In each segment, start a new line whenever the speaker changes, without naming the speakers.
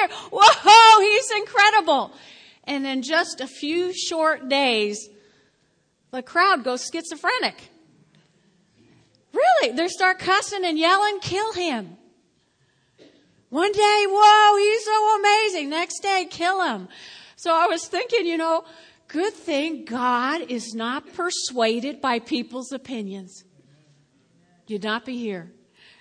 whoa, he's incredible. And in just a few short days, the crowd goes schizophrenic. Really, they start cussing and yelling, kill him. One day, whoa, he's so amazing. Next day, kill him. So I was thinking, good thing God is not persuaded by people's opinions. You'd not be here.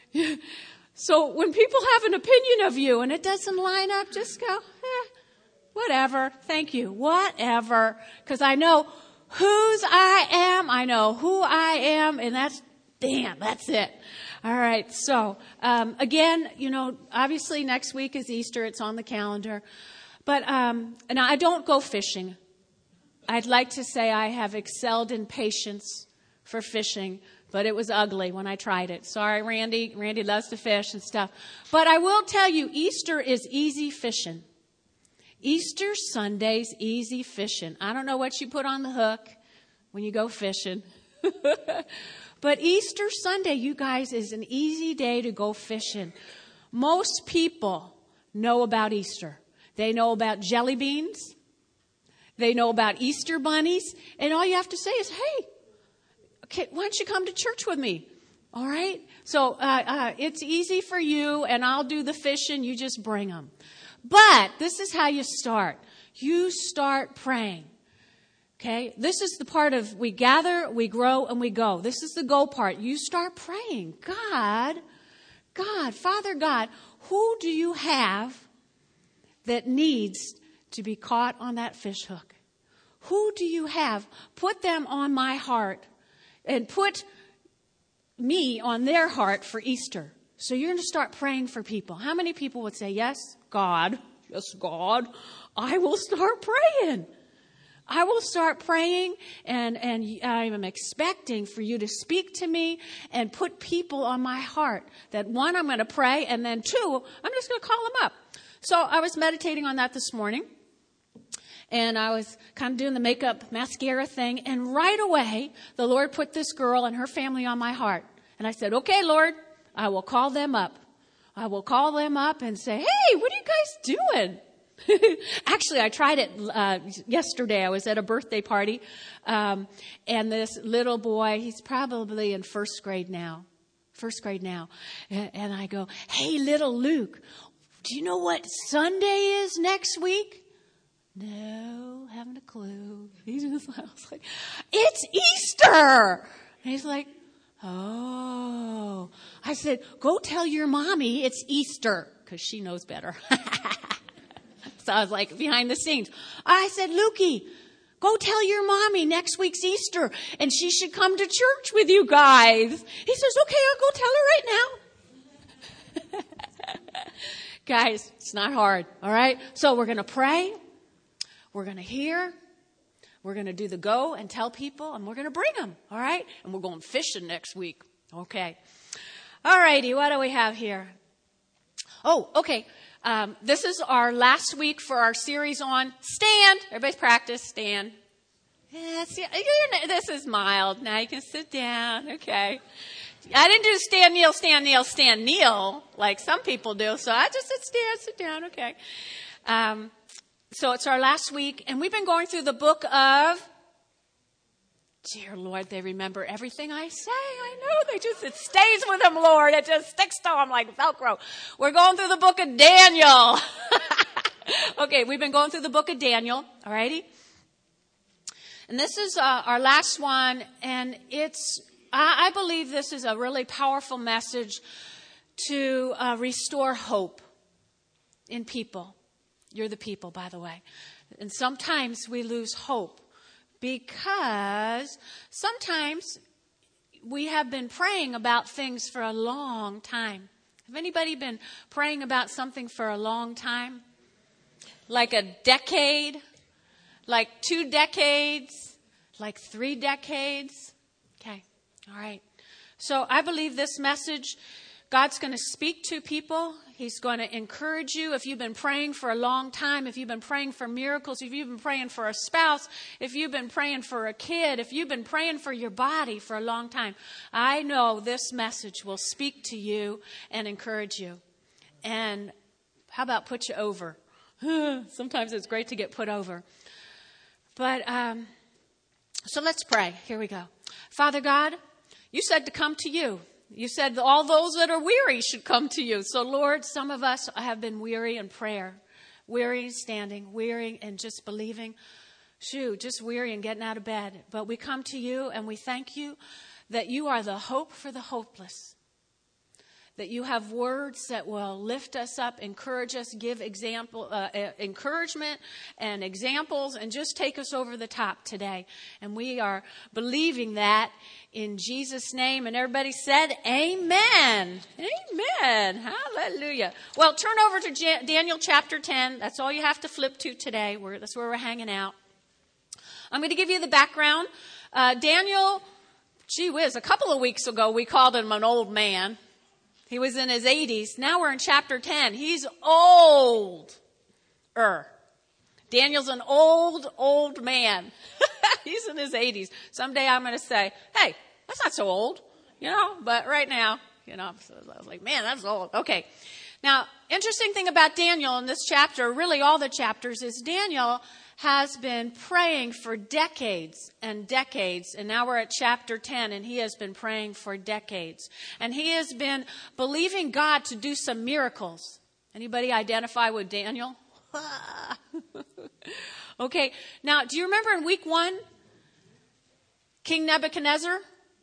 So when people have an opinion of you and it doesn't line up, just go, whatever. Thank you. Whatever. Because I know whose I am. I know who I am. And that's it. All right. So, again, obviously next week is Easter. It's on the calendar. But, and I don't go fishing. I'd like to say I have excelled in patience for fishing, but it was ugly when I tried it. Sorry, Randy. Randy loves to fish and stuff. But I will tell you, Easter is easy fishing. Easter Sunday's easy fishing. I don't know what you put on the hook when you go fishing. But Easter Sunday, you guys, is an easy day to go fishing. Most people know about Easter. They know about jelly beans. They know about Easter bunnies. And all you have to say is, hey, okay, why don't you come to church with me? All right? So it's easy for you, and I'll do the fishing. You just bring them. But this is how you start. You start praying. Okay? This is the part of we gather, we grow, and we go. This is the go part. You start praying. God, Father God, who do you have that needs to be caught on that fish hook? Who do you have? Put them on my heart and put me on their heart for Easter. So you're going to start praying for people. How many people would say, yes, God, I will start praying. I will start praying, and I am expecting for you to speak to me and put people on my heart. That one, I'm going to pray, and then two, I'm just going to call them up. So I was meditating on that this morning, and I was kind of doing the makeup mascara thing, and right away, the Lord put this girl and her family on my heart. And I said, okay, Lord, I will call them up. I will call them up and say, hey, what are you guys doing? Actually, I tried it yesterday. I was at a birthday party, and this little boy, he's probably in first grade now. And I go, hey, little Luke, do you know what Sunday is next week? No, haven't a clue. I was like, it's Easter. And he's like, oh. I said, go tell your mommy it's Easter, because she knows better. So I was like behind the scenes. I said, Lukey, go tell your mommy next week's Easter, and she should come to church with you guys. He says, okay, I'll go tell her right now. Guys, it's not hard, all right? So we're going to pray. We're going to hear. We're going to do the go and tell people, and we're going to bring them, all right? And we're going fishing next week. Okay. All righty, what do we have here? Oh, okay. This is our last week for our series on stand. Everybody's practice, stand. Yes, yeah, this is mild. Now you can sit down. Okay. I didn't do stand, kneel, stand, kneel, stand, kneel like some people do. So I just said stand, sit down. Okay. So it's our last week, and we've been going through the book of, dear Lord, they remember everything I say. I know. It stays with them, Lord. It just sticks to them like Velcro. We're going through the book of Daniel. Okay, we've been going through the book of Daniel. All righty. And this is our last one, and I believe this is a really powerful message to restore hope in people. You're the people, by the way. And sometimes we lose hope because sometimes we have been praying about things for a long time. Have anybody been praying about something for a long time? Like a decade? Like 2 decades? Like 3 decades? Okay. All right. So I believe this message, God's going to speak to people. He's going to encourage you. If you've been praying for a long time, if you've been praying for miracles, if you've been praying for a spouse, if you've been praying for a kid, if you've been praying for your body for a long time, I know this message will speak to you and encourage you. And How about put you over? Sometimes it's great to get put over. But, so let's pray. Here we go. Father God, you said to come to you. You said all those that are weary should come to you. So Lord, some of us have been weary in prayer, weary in standing, weary and just believing. Just weary and getting out of bed. But we come to you and we thank you that you are the hope for the hopeless. That you have words that will lift us up, encourage us, give encouragement and examples, and just take us over the top today. And we are believing that in Jesus' name. And everybody said, amen. Amen. Hallelujah. Well, turn over to Daniel chapter 10. That's all you have to flip to today. That's where we're hanging out. I'm going to give you the background. Daniel, gee whiz, a couple of weeks ago we called him an old man. He was in his 80s. Now we're in chapter 10. He's older. Daniel's an old man. He's in his 80s. Someday I'm going to say, hey, that's not so old, but right now, I was like, man, that's old. Okay. Now, interesting thing about Daniel in this chapter, really all the chapters, is Daniel has been praying for decades and decades. And now we're at chapter 10, and he has been praying for decades. And he has been believing God to do some miracles. Anybody identify with Daniel? Okay. Now, do you remember in week 1, King Nebuchadnezzar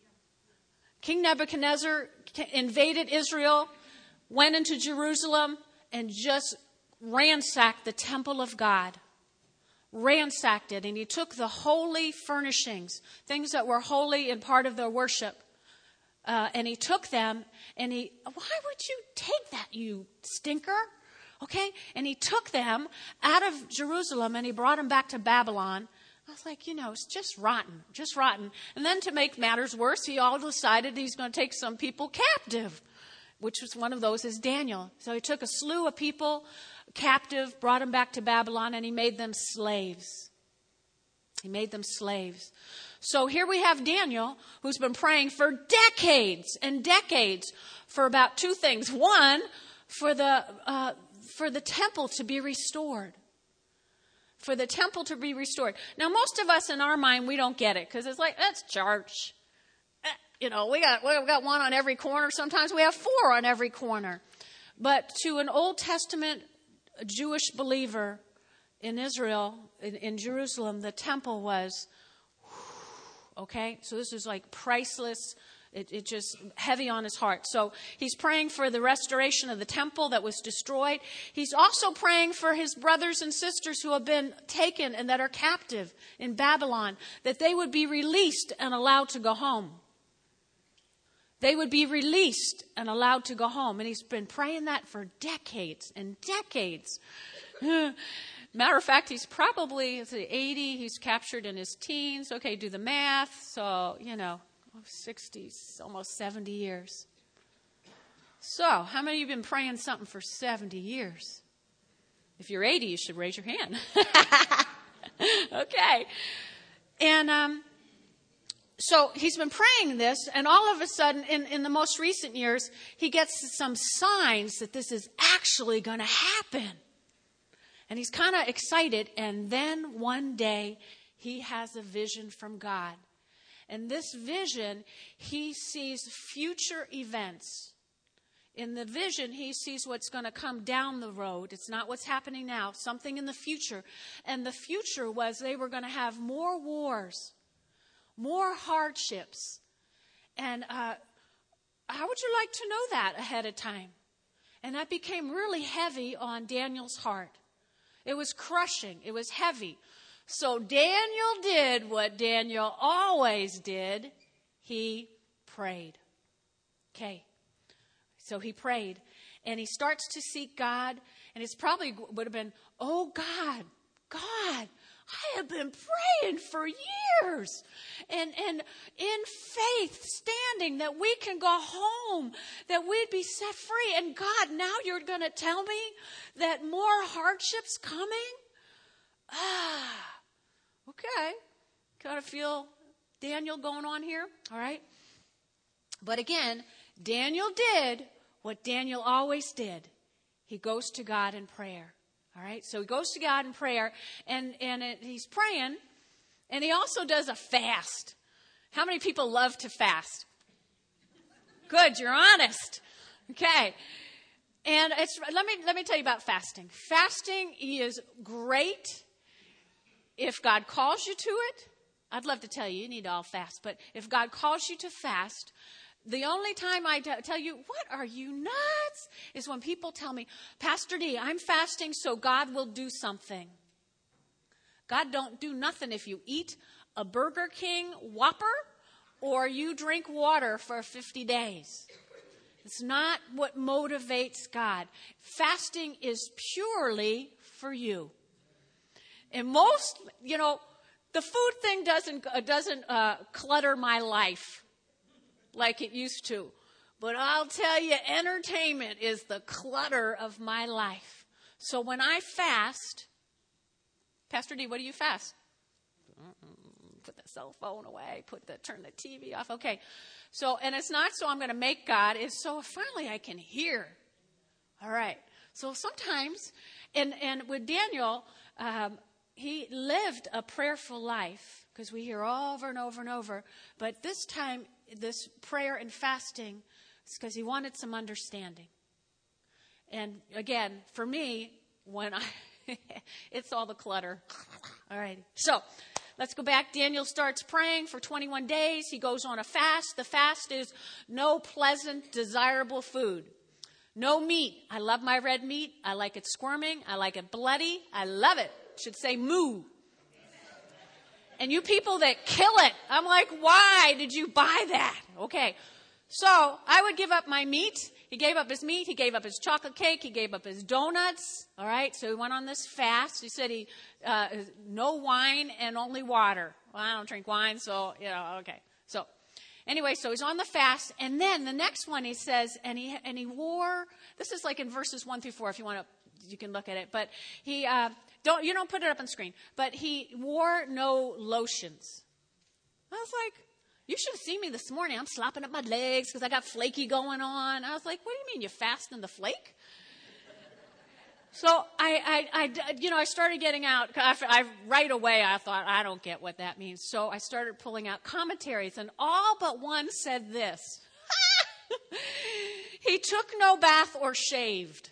invaded Israel, went into Jerusalem, and just ransacked the temple of God. Ransacked it, and he took the holy furnishings, things that were holy and part of their worship, and he took them, and why would you take that, you stinker? Okay, and he took them out of Jerusalem, and he brought them back to Babylon. I was like, it's just rotten. And then to make matters worse, he all decided he's going to take some people captive, which was one of those is Daniel. So he took a slew of people captive, brought them back to Babylon, and he made them slaves. So here we have Daniel, who's been praying for decades and decades for about two things. One, for the temple to be restored. Now, most of us in our mind, we don't get it because it's like, that's church. We got one on every corner. Sometimes we have 4 on every corner. But to an Old Testament Jewish believer in Israel, in Jerusalem, the temple was, okay? So this is like priceless. It just heavy on his heart. So he's praying for the restoration of the temple that was destroyed. He's also praying for his brothers and sisters who have been taken and that are captive in Babylon, that they would be released and allowed to go home. And he's been praying that for decades and decades. Matter of fact, he's probably 80. He's captured in his teens. Okay, do the math. So, 60, almost 70 years. So, how many of you have been praying something for 70 years? If you're 80, you should raise your hand. Okay. And, so he's been praying this, and all of a sudden, in the most recent years, he gets some signs that this is actually going to happen. And he's kind of excited, and then one day, he has a vision from God. And this vision, he sees future events. In the vision, he sees what's going to come down the road. It's not what's happening now, something in the future. And the future was they were going to have more wars, more hardships. And how would you like to know that ahead of time? And that became really heavy on Daniel's heart. It was crushing. It was heavy. So Daniel did what Daniel always did. He prayed. Okay. So he prayed. And he starts to seek God. And it's probably would have been, oh God, I have been praying for years and in faith standing that we can go home, that we'd be set free. And God, now you're going to tell me that more hardships coming? Okay. Kind of feel Daniel going on here. All right. But again, Daniel did what Daniel always did. he goes to God in prayer. All right? So he goes to God in prayer, and he's praying, and he also does a fast. How many people love to fast? Good, you're honest. Okay. And let me tell you about fasting. Fasting is great if God calls you to it. I'd love to tell you, you need to all fast. But if God calls you to fast, the only time I tell you, what are you nuts? Is when people tell me, Pastor D, I'm fasting so God will do something. God don't do nothing if you eat a Burger King Whopper or you drink water for 50 days. It's not what motivates God. Fasting is purely for you. And most, the food thing doesn't clutter my life like it used to. But I'll tell you, entertainment is the clutter of my life. So when I fast, Pastor D, what do you fast? Put the cell phone away, turn the TV off. Okay. So, and it's not so I'm going to make God, it's so finally I can hear. All right. So sometimes, and with Daniel, he lived a prayerful life, because we hear over and over and over. But this time, this prayer and fasting, is because he wanted some understanding. And again, for me, it's all the clutter. All right. So let's go back. Daniel starts praying for 21 days. He goes on a fast. The fast is no pleasant, desirable food. No meat. I love my red meat. I like it squirming. I like it bloody. I love it. Should say moo. And you people that kill it, I'm like, why did you buy that? Okay. So I would give up my meat. He gave up his meat. He gave up his chocolate cake. He gave up his donuts. All right. So he went on this fast. He said no wine and only water. Well, I don't drink wine. So, okay. So anyway, so he's on the fast. And then the next one he says, and he wore, this is like in verses 1 through 4, if you want to, you can look at it. But you don't put it up on screen, but he wore no lotions. I was like, you should have seen me this morning. I'm slopping up my legs because I got flaky going on. I was like, what do you mean you fasting the flake? So I started getting out. Right away, I thought, I don't get what that means. So I started pulling out commentaries, and all but one said this. He took no bath or shaved.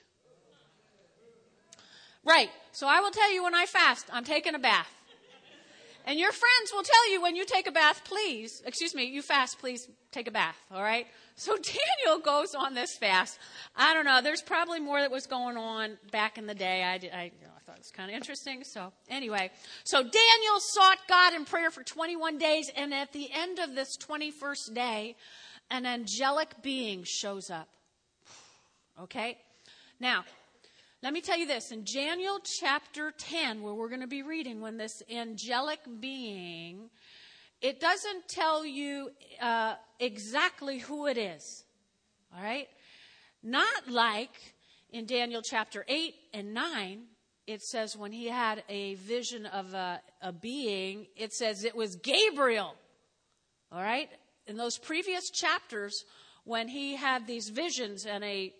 Right. So I will tell you, when I fast, I'm taking a bath. And your friends will tell you, when you take a bath, you fast, please take a bath. All right. So Daniel goes on this fast. I don't know. There's probably more that was going on back in the day. I thought it was kind of interesting. So anyway, so Daniel sought God in prayer for 21 days. And at the end of this 21st day, an angelic being shows up. Okay. Now, let me tell you this. In Daniel chapter 10, where we're going to be reading, when this angelic being, it doesn't tell you exactly who it is. All right? Not like in Daniel chapter 8 and 9, it says when he had a vision of a being, it says it was Gabriel. All right? In those previous chapters, when he had these visions and a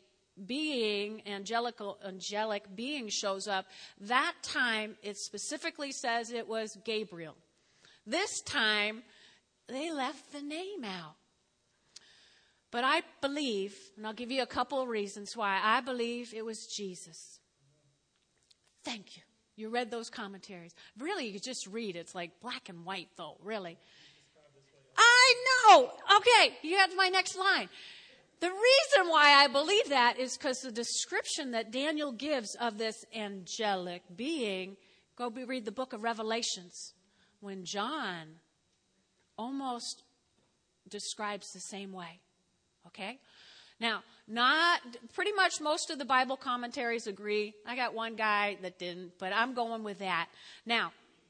angelic being shows up, that time it specifically says it was Gabriel. This time they left the name out. But I believe, and I'll give you a couple of reasons why I believe it was Jesus. Thank you. You read those commentaries. Really, you just read. It's like black and white, though, really. I know. Okay, you have my next line. The reason why I believe that is because the description that Daniel gives of this angelic being, read the book of Revelations, when John almost describes the same way. Okay? Now, pretty much most of the Bible commentaries agree. I got one guy that didn't, but I'm going with that. Now,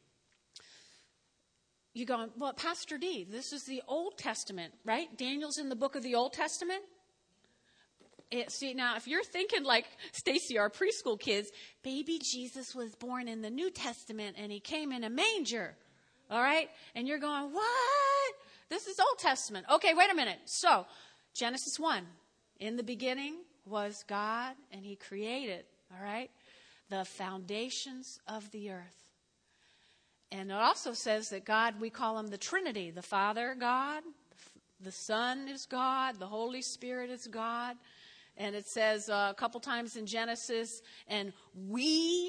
you're going, well, Pastor D, this is the Old Testament, right? Daniel's in the book of the Old Testament. See, now, if you're thinking like Stacy, our preschool kids, baby Jesus was born in the New Testament and he came in a manger. All right? And you're going, what? This is Old Testament. Okay, wait a minute. So, Genesis 1. In the beginning was God, and he created, all right, the foundations of the earth. And it also says that God, we call him the Trinity. The Father, God, the Son is God, the Holy Spirit is God. And it says a couple times in Genesis, and we,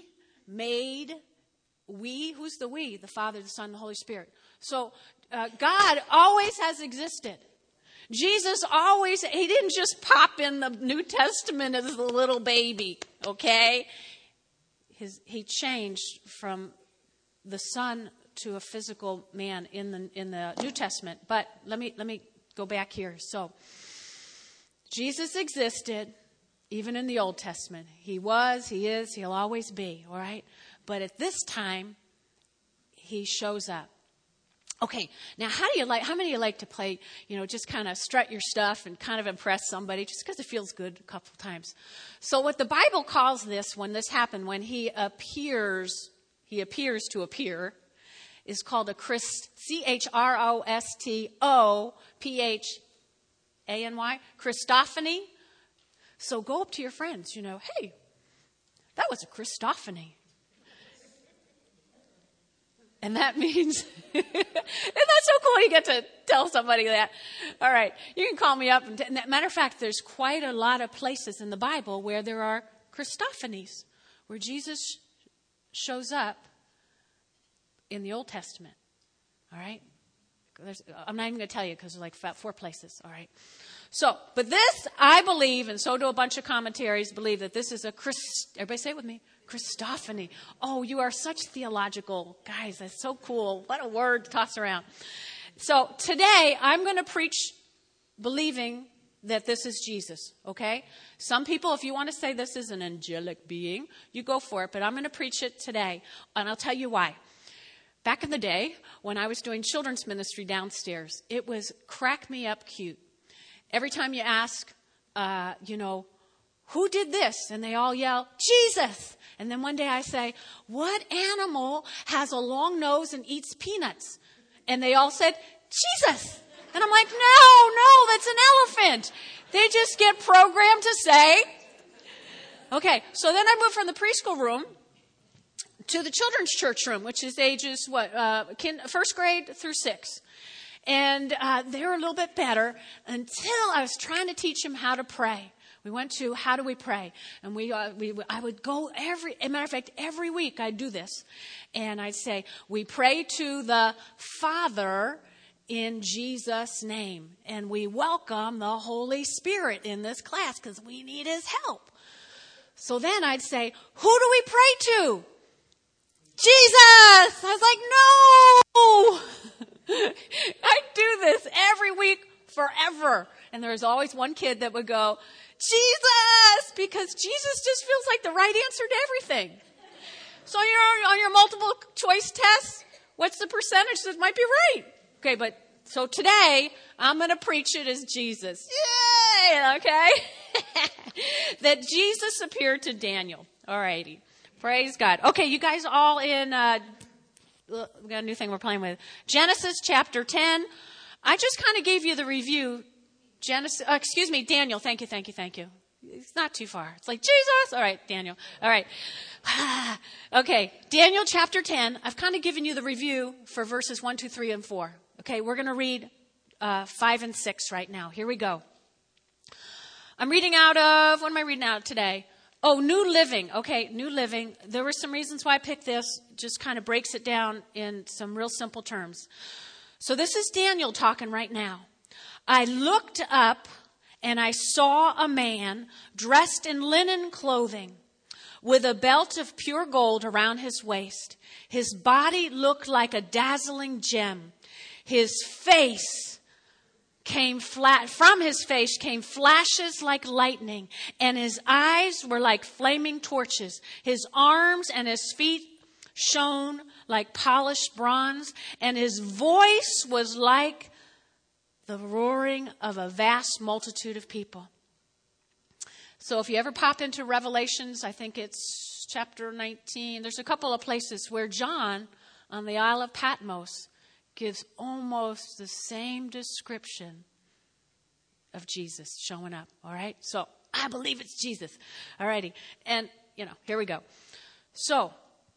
who's the we? The Father, the Son, the Holy Spirit. So God always has existed. Jesus he didn't just pop in the New Testament as a little baby, okay? He changed from the Son to a physical man in the New Testament. But let me go back here. So Jesus existed even in the Old Testament. He was, he is, he'll always be, all right? But at this time, he shows up. Okay, now how many of you like to play, just kind of strut your stuff and kind of impress somebody just because it feels good a couple of times? So what the Bible calls this, when this happened, when he appears to appear, is called a Christopany, Christophany. So go up to your friends, hey, that was a Christophany. And that means, isn't that so cool? You get to tell somebody that. All right, you can call me up. Matter of fact, there's quite a lot of places in the Bible where there are Christophanies, where Jesus shows up in the Old Testament. All right? I'm not even going to tell you because there's like 4 places. All right? So, but this, I believe, and so do a bunch of commentaries, believe that this is everybody say it with me, Christophany. Oh, you are such theological guys. That's so cool. What a word to toss around. So today, I'm going to preach believing that this is Jesus, okay? Some people, if you want to say this is an angelic being, you go for it, but I'm going to preach it today, and I'll tell you why. Back in the day, when I was doing children's ministry downstairs, it was crack me up cute. Every time you ask, who did this? And they all yell, Jesus. And then one day I say, what animal has a long nose and eats peanuts? And they all said, Jesus. And I'm like, no, that's an elephant. They just get programmed to say. Okay, so then I moved from the preschool room to the children's church room, which is ages, first grade through 6. And they were a little bit better until I was trying to teach them how to pray. We went to how do we pray? And I would go as a matter of fact, every week I'd do this. And I'd say, we pray to the Father in Jesus' name. And we welcome the Holy Spirit in this class because we need his help. So then I'd say, who do we pray to? Jesus! I was like, no! I do this every week forever. And there was always one kid that would go, Jesus! Because Jesus just feels like the right answer to everything. So on your multiple choice tests, what's the percentage that might be right? Okay, but so today, I'm going to preach it as Jesus. Yay! Okay? That Jesus appeared to Daniel. All righty. Praise God. Okay, you guys all in, we got a new thing we're playing with. Genesis chapter 10. I just kind of gave you the review. Daniel. Thank you. It's not too far. It's like, Jesus. All right, Daniel. All right. Okay, Daniel chapter 10. I've kind of given you the review for verses 1, 2, 3, and 4. Okay, we're going to read 5 and 6 right now. Here we go. I'm reading out of, what am I reading out today? Oh, New Living. Okay, New Living. There were some reasons why I picked this. Just kind of breaks it down in some real simple terms. So this is Daniel talking right now. I looked up and I saw a man dressed in linen clothing with a belt of pure gold around his waist. His body looked like a dazzling gem. His face from his face came flashes like lightning, and his eyes were like flaming torches. His arms and his feet shone like polished bronze, and his voice was like the roaring of a vast multitude of people. So if you ever pop into Revelations, I think it's chapter 19, there's a couple of places where John on the Isle of Patmos gives almost the same description of Jesus showing up. All right? So I believe it's Jesus. All righty. And, here we go. So,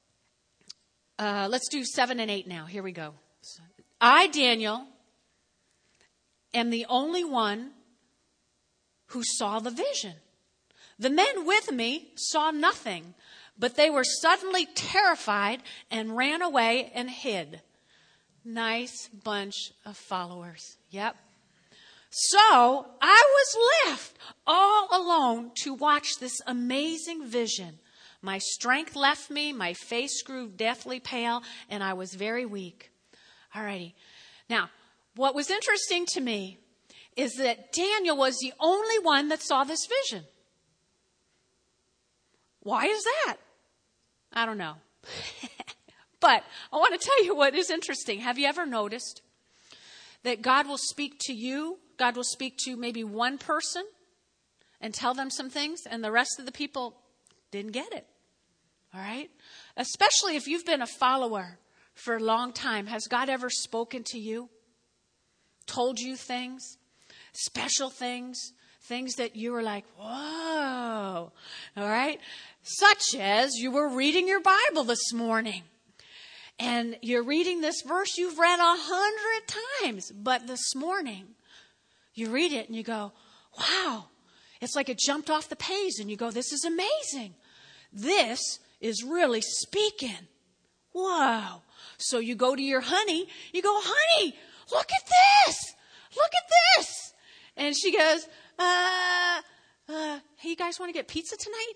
let's do 7 and 8 now. Here we go. I, Daniel, am the only one who saw the vision. The men with me saw nothing, but they were suddenly terrified and ran away and hid. Nice bunch of followers. Yep. So I was left all alone to watch this amazing vision. My strength left me, my face grew deathly pale, and I was very weak. Alrighty. Now, what was interesting to me is that Daniel was the only one that saw this vision. Why is that? I don't know. But I want to tell you what is interesting. Have you ever noticed that God will speak to you? God will speak to maybe one person and tell them some things, and the rest of the people didn't get it. All right? Especially if you've been a follower for a long time. Has God ever spoken to you? Told you things? Special things? Things that you were like, whoa. All right? Such as you were reading your Bible this morning. And you're reading this verse you've read 100 times. But this morning, you read it and you go, wow. It's like it jumped off the page and you go, this is amazing. This is really speaking. Whoa. So you go to your honey. You go, honey, look at this. Look at this. And she goes, hey, you guys want to get pizza tonight?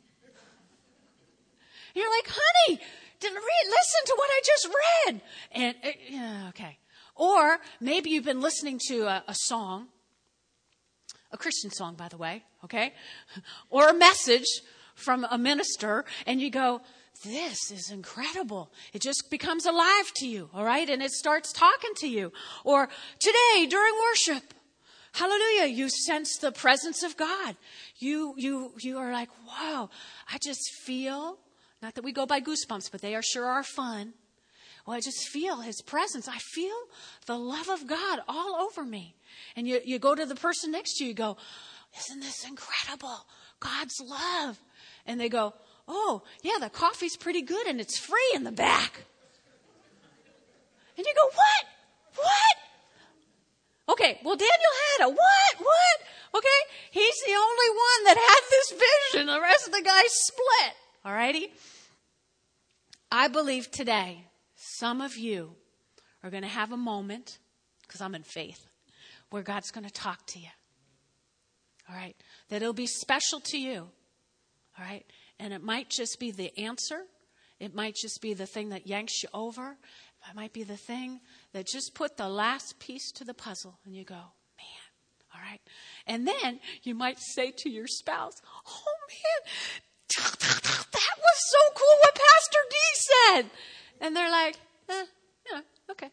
And you're like, honey, listen to what I just read. And okay. Or maybe you've been listening to a song, a Christian song, by the way, okay? Or a message from a minister, and you go, this is incredible. It just becomes alive to you, all right? And it starts talking to you. Or today, during worship, hallelujah, you sense the presence of God. You are like, wow, I just feel, not that we go by goosebumps, but they sure are fun. Well, I just feel his presence. I feel the love of God all over me. And you go to the person next to you, you go, isn't this incredible? God's love. And they go, oh, yeah, the coffee's pretty good and it's free in the back. And you go, what? Okay, well, Daniel had a what? Okay, he's the only one that had this vision. The rest of the guys split. All righty? I believe today some of you are going to have a moment, because I'm in faith, where God's going to talk to you. All right? That it'll be special to you. All right? And it might just be the answer. It might just be the thing that yanks you over. It might be the thing that just put the last piece to the puzzle. And you go, man, all right? And then you might say to your spouse, oh, man, that was so cool what Pastor D said. And they're like, yeah, okay.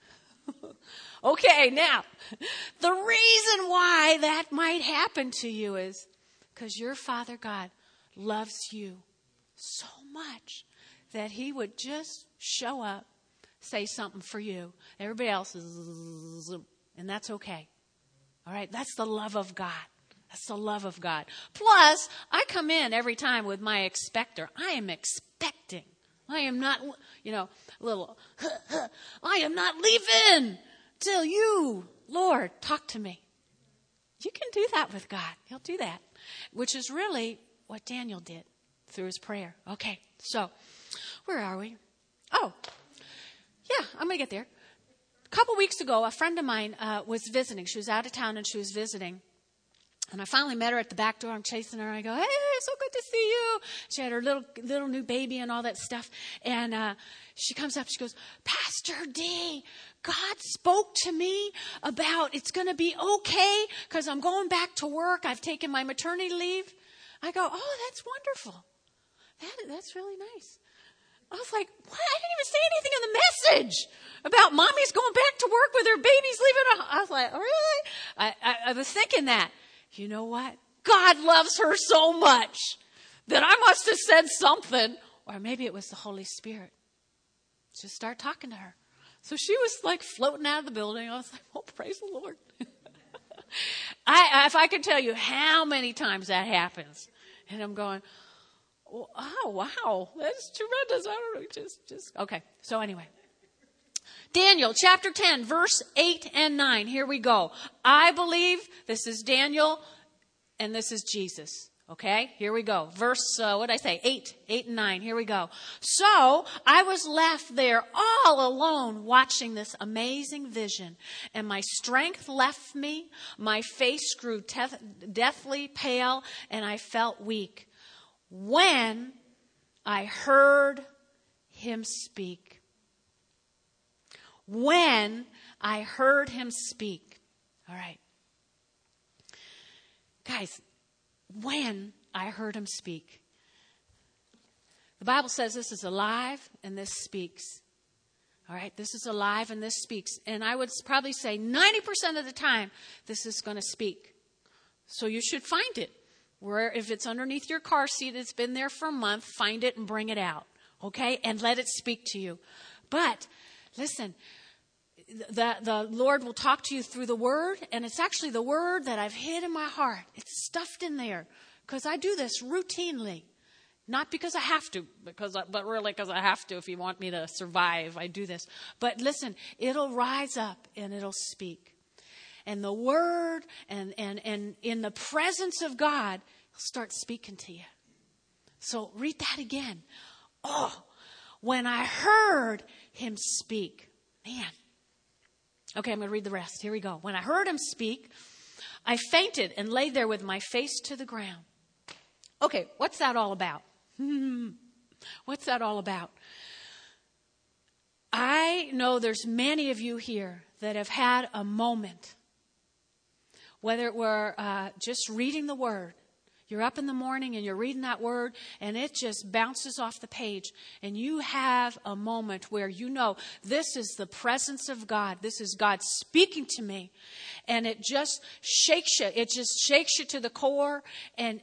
Okay, now, the reason why that might happen to you is because your Father God loves you so much that he would just show up, say something for you. Everybody else is, and that's okay. All right, that's the love of God. That's the love of God. Plus, I come in every time with my expector. I am expecting. I am not, I am not leaving till you, Lord, talk to me. You can do that with God. He'll do that, which is really what Daniel did through his prayer. Okay, so where are we? Oh, yeah, I'm going to get there. A couple weeks ago, a friend of mine was visiting. She was out of town and she was visiting. And I finally met her at the back door. I'm chasing her. And I go, hey, so good to see you. She had her little new baby and all that stuff. And she comes up. She goes, Pastor D, God spoke to me about it's going to be okay because I'm going back to work. I've taken my maternity leave. I go, oh, that's wonderful. That's really nice. I was like, what? I didn't even say anything in the message about mommy's going back to work with her babies leaving. I was like, really? I was thinking that. You know what? God loves her so much that I must have said something. Or maybe it was the Holy Spirit. Just start talking to her. So she was like floating out of the building. I was like, oh, praise the Lord. If I could tell you how many times that happens, and I'm going, oh, wow, that's tremendous. I don't know, just, okay. So anyway, Daniel chapter 10, verse 8 and 9. Here we go. I believe this is Daniel and this is Jesus. Okay, here we go. Verse, 8 and 9. Here we go. So I was left there all alone watching this amazing vision, and my strength left me. My face grew deathly pale, and I felt weak when I heard him speak. When I heard him speak. All right. Guys, when I heard him speak. The Bible says this is alive and this speaks. All right, this is alive and this speaks. And I would probably say 90% of the time, this is going to speak. So you should find it. Where if it's underneath your car seat, it's been there for a month, find it and bring it out. Okay, and let it speak to you. But listen, the Lord will talk to you through the Word, and it's actually the Word that I've hid in my heart. It's stuffed in there because I do this routinely. Not because I have to, but really because I have to. If you want me to survive, I do this. But listen, it'll rise up and it'll speak. And the Word and in the presence of God, He'll start speaking to you. So read that again. Oh, when I heard Him speak. Man. Okay, I'm going to read the rest. Here we go. When I heard him speak, I fainted and lay there with my face to the ground. Okay, what's that all about? What's that all about? I know there's many of you here that have had a moment, whether it were just reading the Word. You're up in the morning and you're reading that Word and it just bounces off the page. And you have a moment where you know this is the presence of God. This is God speaking to me. And it just shakes you. It just shakes you to the core. And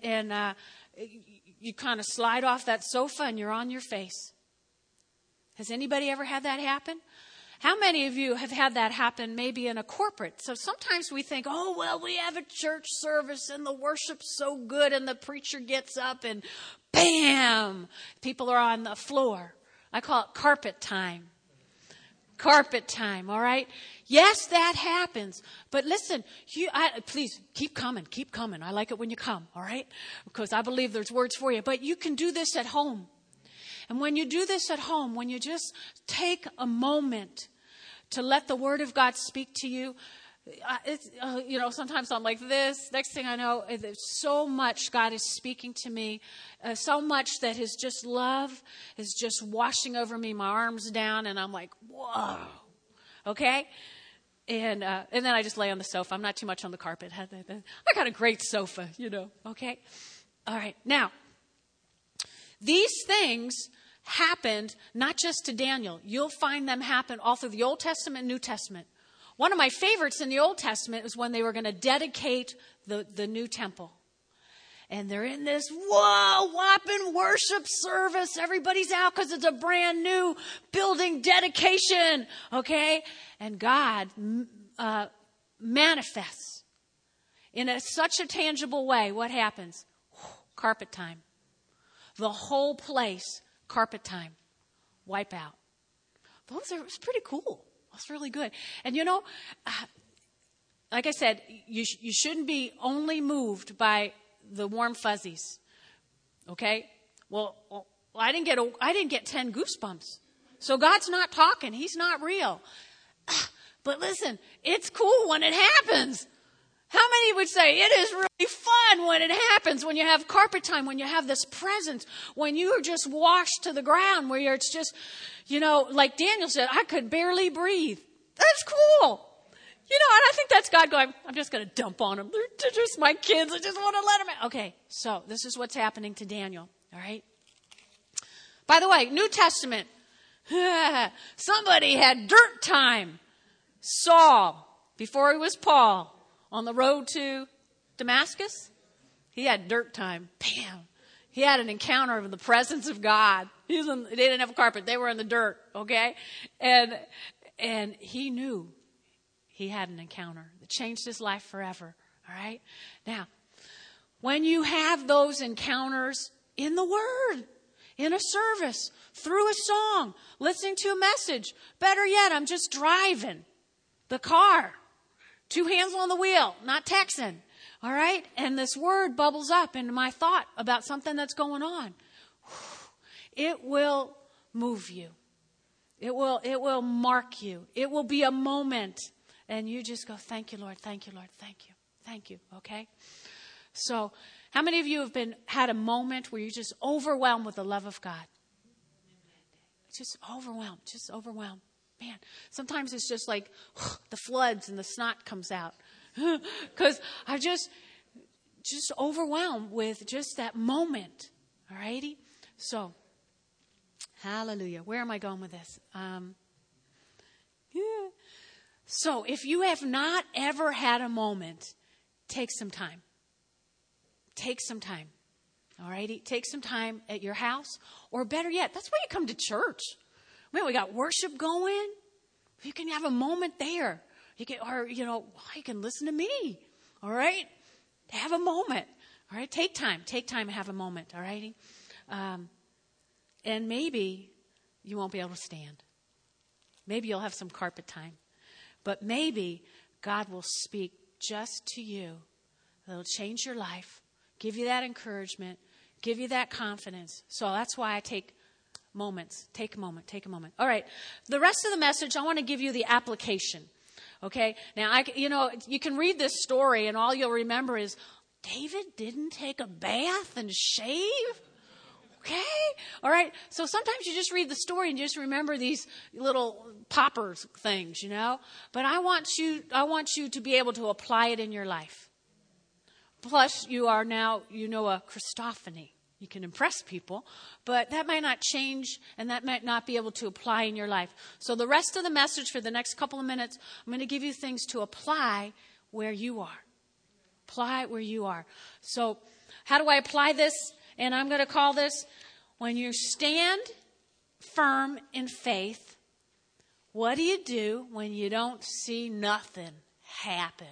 you kind of slide off that sofa and you're on your face. Has anybody ever had that happen? How many of you have had that happen maybe in a corporate? So sometimes we think, oh, well, we have a church service and the worship's so good and the preacher gets up and bam, people are on the floor. I call it carpet time. Carpet time, all right? Yes, that happens. But listen, please keep coming. I like it when you come, all right? Because I believe there's words for you. But you can do this at home. And when you do this at home, when you just take a moment to let the Word of God speak to you, sometimes I'm like this. Next thing I know, there's so much God is speaking to me, so much that His just love is just washing over me, my arms down, and I'm like, whoa, okay? And then I just lay on the sofa. I'm not too much on the carpet. I got a great sofa, okay? All right, now, these things happened not just to Daniel. You'll find them happen all through the Old Testament and New Testament. One of my favorites in the Old Testament was when they were going to dedicate the new temple. And they're in this whopping worship service. Everybody's out because it's a brand new building dedication. Okay? And God manifests in such a tangible way. What happens? Carpet time. The whole place, carpet time, wipe out. It's pretty cool. It's really good. And like I said, you shouldn't be only moved by the warm fuzzies. Okay? Well, I didn't get 10 goosebumps. So God's not talking. He's not real. But listen, it's cool when it happens. How many would say it is really fun when it happens, when you have carpet time, when you have this presence, when you are just washed to the ground, where it's just, like Daniel said, I could barely breathe. That's cool. And I think that's God going, I'm just going to dump on them. They're just my kids. I just want to let them out. Okay, so this is what's happening to Daniel, all right? By the way, New Testament, somebody had dirt time. Saul, before he was Paul, on the road to Damascus, he had dirt time. Bam. He had an encounter with the presence of God. They didn't have a carpet. They were in the dirt, okay? And he knew he had an encounter that changed his life forever. All right? Now, when you have those encounters in the Word, in a service, through a song, listening to a message, better yet, I'm just driving the car, 2 hands on the wheel, not texting. All right? And this word bubbles up into my thought about something that's going on. It will move you. It will mark you. It will be a moment. And you just go, thank you, Lord, thank you, Lord, thank you, thank you, okay? So how many of you have had a moment where you're just overwhelmed with the love of God? Just overwhelmed. Man, sometimes it's just like the floods and the snot comes out. Because I just overwhelmed with just that moment. All righty? So, hallelujah. Where am I going with this? So, if you have not ever had a moment, take some time. Take some time. All righty? Take some time at your house. Or better yet, that's why you come to church. Man, we got worship going. You can have a moment there. You can listen to me. All right? Have a moment. All right? Take time and have a moment. All righty? And maybe you won't be able to stand. Maybe you'll have some carpet time. But maybe God will speak just to you. It'll change your life, give you that encouragement, give you that confidence. So that's why I take moments. Take a moment. All right. The rest of the message, I want to give you the application. Okay. Now, you can read this story and all you'll remember is David didn't take a bath and shave. Okay. All right. So sometimes you just read the story and you just remember these little poppers things, but I want you to be able to apply it in your life. Plus you are now, a Christophany. You can impress people, but that might not change and that might not be able to apply in your life. So the rest of the message for the next couple of minutes, I'm going to give you things to apply where you are. Apply where you are. So how do I apply this? And I'm going to call this, when you stand firm in faith, what do you do when you don't see nothing happen?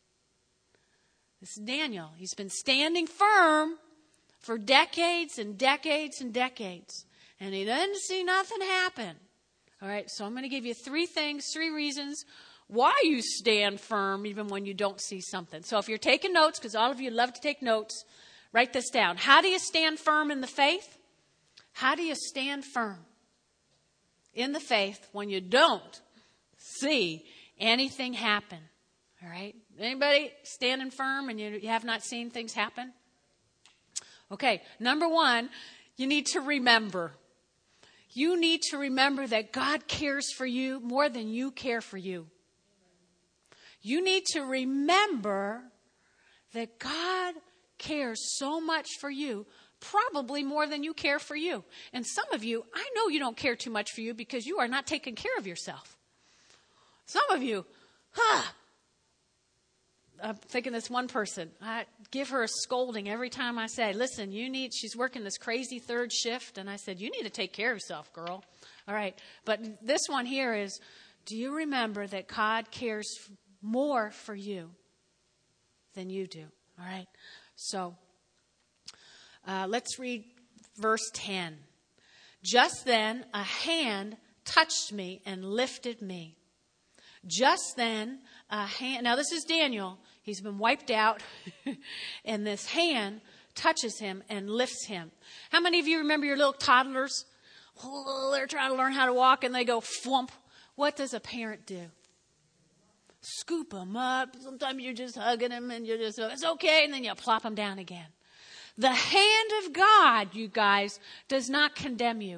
This is Daniel. He's been standing firm for decades and decades and decades. And he doesn't see nothing happen. All right, so I'm going to give you 3 reasons why you stand firm even when you don't see something. So if you're taking notes, because all of you love to take notes, write this down. How do you stand firm in the faith? How do you stand firm in the faith when you don't see anything happen? All right? Anybody standing firm and you have not seen things happen? Okay, number 1, you need to remember. You need to remember that God cares for you more than you care for you. You need to remember that God cares so much for you, probably more than you care for you. And some of you, I know you don't care too much for you because you are not taking care of yourself. Some of you, I'm thinking this one person, I give her a scolding every time I say, listen, she's working this crazy 3rd shift. And I said, you need to take care of yourself, girl. All right. But this one here is, do you remember that God cares more for you than you do? All right. So let's read verse 10. Just then a hand touched me and lifted me. Just then a hand, now this is Daniel. He's been wiped out. And this hand touches him and lifts him. How many of you remember your little toddlers? Oh, they're trying to learn how to walk and they go flump. What does a parent do? Scoop them up. Sometimes you're just hugging them and you're just, it's okay. And then you plop them down again. The hand of God, you guys, does not condemn you.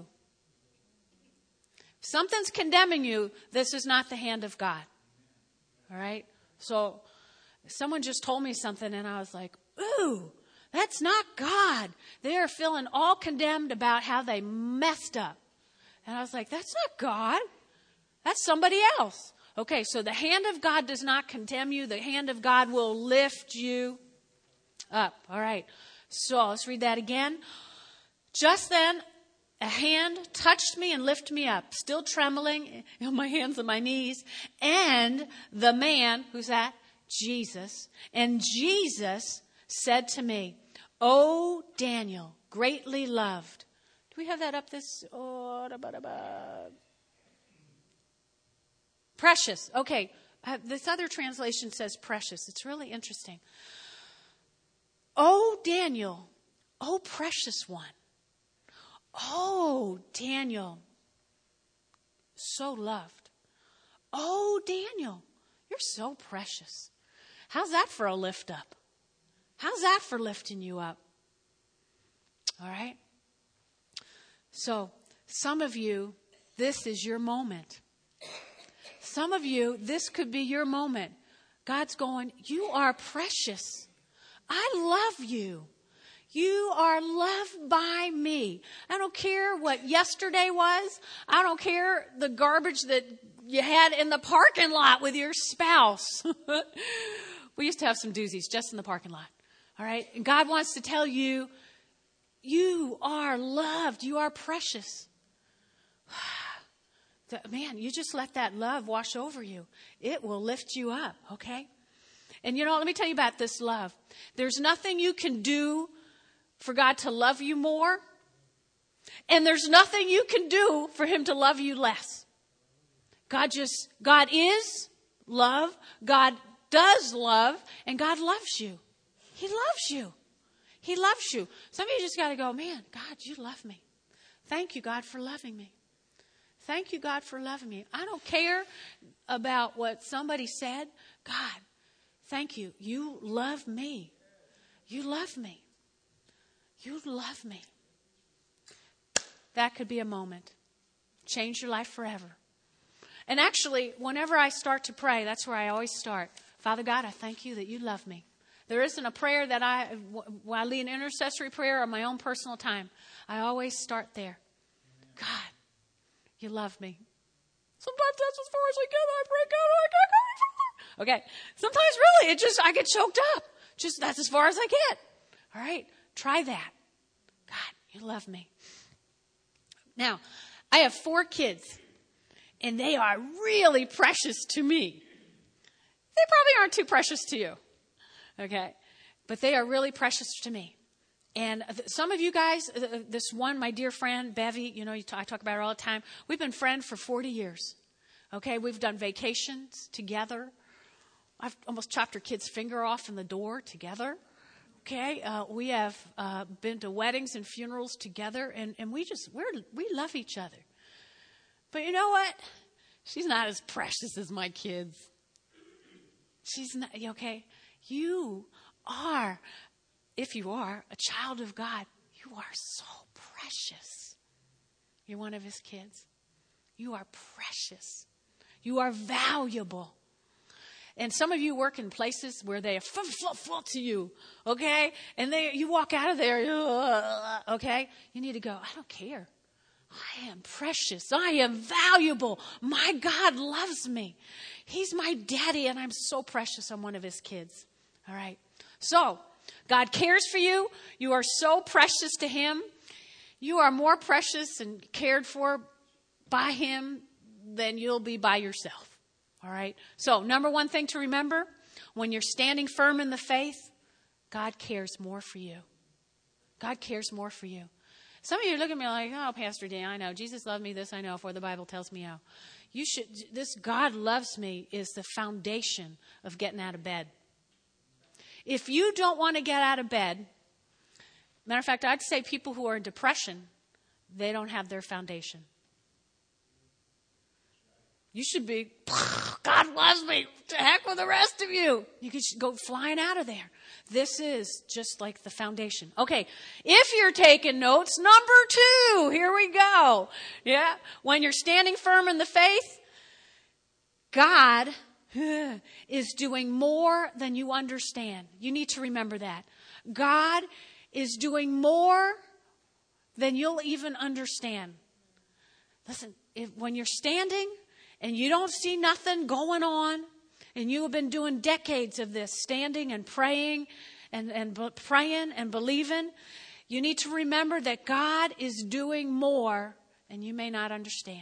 If something's condemning you, this is not the hand of God. All right? So someone just told me something and I was like, ooh, that's not God. They are feeling all condemned about how they messed up. And I was like, that's not God. That's somebody else. Okay, so the hand of God does not condemn you. The hand of God will lift you up. All right. So let's read that again. Just then, a hand touched me and lifted me up, still trembling on my hands and my knees. And the man, who's that? Jesus. And Jesus said to me, "Oh, Daniel, greatly loved." Do we have that up this? Precious. Okay. This other translation says precious. It's really interesting. "Oh, Daniel, oh, precious one. Oh, Daniel, so loved. Oh, Daniel, you're so precious." How's that for a lift up? How's that for lifting you up? All right. So some of you, this is your moment. Some of you, this could be your moment. God's going, "You are precious. I love you. You are loved by me. I don't care what yesterday was. I don't care the garbage that you had in the parking lot with your spouse." We used to have some doozies just in the parking lot. All right. And God wants to tell you, you are loved. You are precious. Man, you just let that love wash over you. It will lift you up. Okay. And let me tell you about this love. There's nothing you can do for God to love you more. And there's nothing you can do for him to love you less. God is love. God does love. And God loves you. He loves you. He loves you. Some of you just got to go, "Man, God, you love me. Thank you, God, for loving me. Thank you, God, for loving me. I don't care about what somebody said. God, thank you. You love me. You love me. You love me." That could be a moment. Change your life forever. And actually, whenever I start to pray, that's where I always start. "Father God, I thank you that you love me." There isn't a prayer that when I lead an intercessory prayer or my own personal time, I always start there. "God, you love me." Sometimes that's as far as I get. I pray, "God, I can't go any further." Okay. Sometimes really, I get choked up. Just that's as far as I get. All right. Try that. "God, you love me." Now, I have 4 kids, and they are really precious to me. They probably aren't too precious to you. Okay. But they are really precious to me. And some of you guys, this one, my dear friend, Bevy, I talk about her all the time. We've been friends for 40 years. Okay. We've done vacations together. I've almost chopped her kid's finger off in the door together. Okay. We have been to weddings and funerals together, and we love each other. But you know what? She's not as precious as my kids. She's not, okay? You are, if you are a child of God, you are so precious. You're one of his kids. You are precious. You are valuable. And some of you work in places where they are full to you, okay? And you walk out of there, okay? You need to go, "I don't care. I am precious. I am valuable. My God loves me. He's my daddy, and I'm so precious. I'm one of his kids." All right. So, God cares for you. You are so precious to him. You are more precious and cared for by him than you'll be by yourself. All right. So, number one thing to remember, when you're standing firm in the faith, God cares more for you. God cares more for you. Some of you look at me like, "Oh, Pastor Dan, I know. Jesus loved me. This I know, for the Bible tells me how." This God loves me is the foundation of getting out of bed. If you don't want to get out of bed, matter of fact, I'd say people who are in depression, they don't have their foundation. You should be, "God loves me. To heck with the rest of you." You could go flying out of there. This is just like the foundation. Okay, if you're taking notes, number 2, here we go. Yeah, when you're standing firm in the faith, God is doing more than you understand. You need to remember that. God is doing more than you'll even understand. Listen, when you're standing and you don't see nothing going on, and you have been doing decades of this, standing and praying and praying and believing, You need to remember that God is doing more and you may not understand.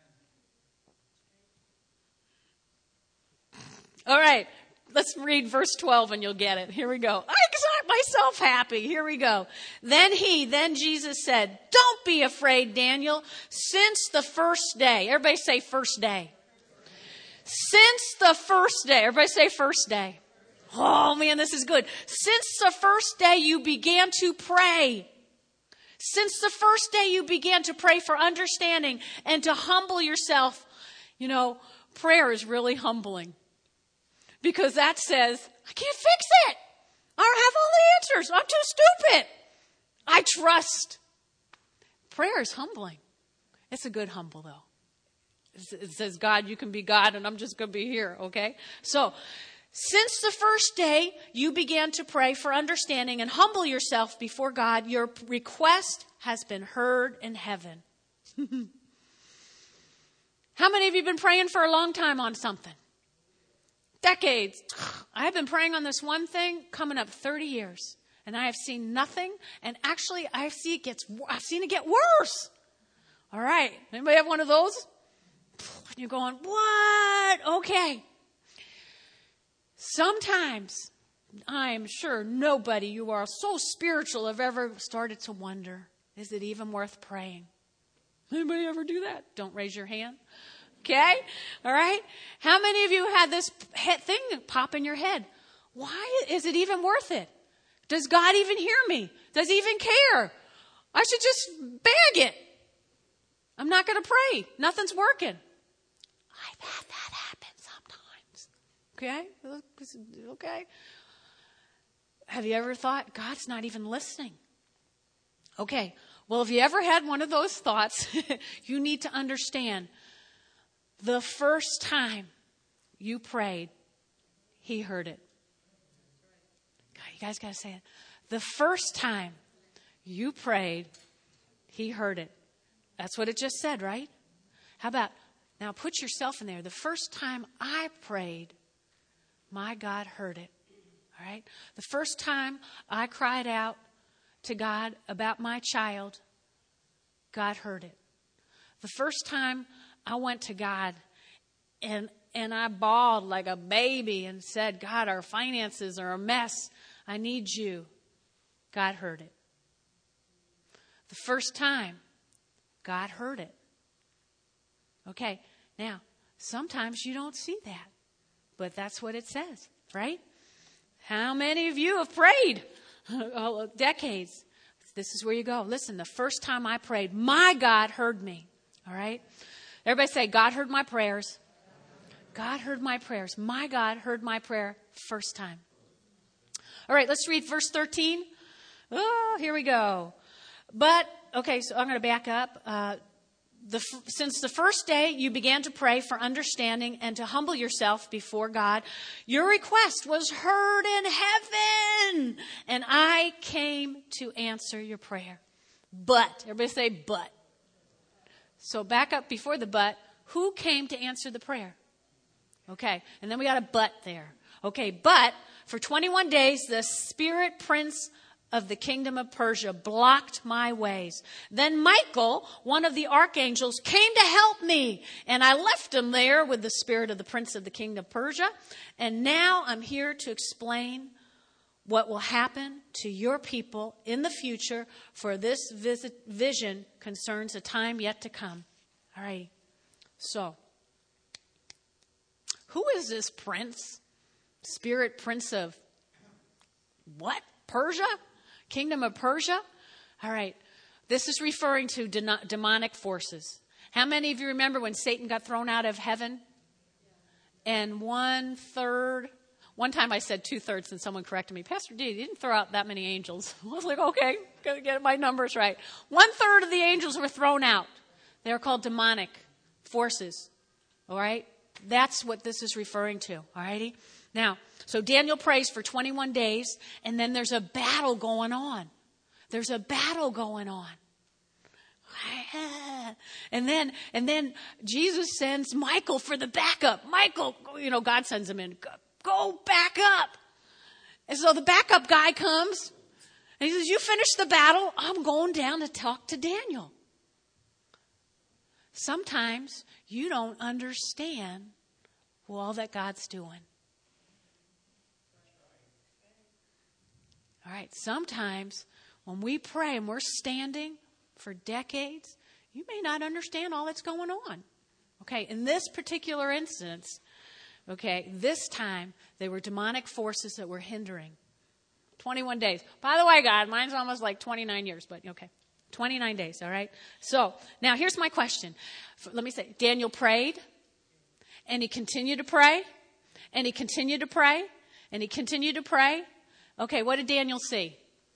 All right, let's read verse 12 and you'll get it. Here we go. I got myself happy. Here we go. Then Jesus said, don't be afraid, Daniel. Since the first day, everybody say first day. Since the first day, everybody say first day. Oh man, this is good. Since the first day you began to pray. Since the first day you began to pray for understanding and to humble yourself. You know, prayer is really humbling. Because that says, I can't fix it. I don't have all the answers. I'm too stupid. I trust. Prayer is humbling. It's a good humble, though. It says, God, you can be God, and I'm just going to be here, okay? So, since the first day you began to pray for understanding and humble yourself before God, your request has been heard in heaven. How many of you have been praying for a long time on something? Decades. I've been praying on this one thing coming up 30 years. And I have seen nothing. And actually, I've seen it get worse. All right. Anybody have one of those? And you're going, what? Okay. Sometimes, I'm sure nobody, you are so spiritual, have ever started to wonder, is it even worth praying? Anybody ever do that? Don't raise your hand. Okay? All right? How many of you had this thing pop in your head? Why is it even worth it? Does God even hear me? Does he even care? I should just bag it. I'm not going to pray. Nothing's working. I've had that happen sometimes. Okay? Okay. Have you ever thought, God's not even listening? Okay. Well, if you ever had one of those thoughts, you need to understand the first time you prayed, he heard it. God, you guys got to say it. The first time you prayed, he heard it. That's what it just said, right? How about, now put yourself in there. The first time I prayed, my God heard it. All right? The first time I cried out to God about my child, God heard it. The first time I went to God and I bawled like a baby and said, God, our finances are a mess. I need you. God heard it. The first time, God heard it. Okay, now, sometimes you don't see that, but that's what it says, right? How many of you have prayed? Decades. This is where you go. Listen, the first time I prayed, my God heard me. All right? Everybody say, God heard my prayers. God heard my prayers. My God heard my prayer first time. All right, let's read verse 13. Oh, here we go. But, okay, so I'm going to back up. Since the first day you began to pray for understanding and to humble yourself before God, your request was heard in heaven, and I came to answer your prayer. But, everybody say but. So back up before the but. Who came to answer the prayer? Okay, and then we got a but there. Okay, but for 21 days, the spirit prince of the kingdom of Persia blocked my ways. Then Michael, one of the archangels, came to help me, and I left him there with the spirit of the prince of the kingdom of Persia. And now I'm here to explain what will happen to your people in the future, for this vision concerns a time yet to come. All right. So, who is this prince? Spirit prince of what? Persia? Kingdom of Persia? All right. This is referring to demonic forces. How many of you remember when Satan got thrown out of heaven? And 1/3. One time I said 2/3 and someone corrected me. Pastor D, you didn't throw out that many angels. I was like, okay, gotta get my numbers right. 1/3 of the angels were thrown out. They're called demonic forces. All right? That's what this is referring to. All righty? Now, so Daniel prays for 21 days, and then there's a battle going on. There's a battle going on. And then Jesus sends Michael for the backup. Michael, God sends him in. Go back up. And so the backup guy comes, And he says, you finish the battle, I'm going down to talk to Daniel. Sometimes you don't understand all that God's doing. All right, sometimes when we pray and we're standing for decades, you may not understand all that's going on. Okay, in this particular instance, okay, this time they were demonic forces that were hindering. 21 days. By the way, God, mine's almost like 29 years, but okay. 29 days, all right? So, now here's my question. Let me say, Daniel prayed, and he continued to pray, and he continued to pray, and he continued to pray. Okay, what did Daniel see?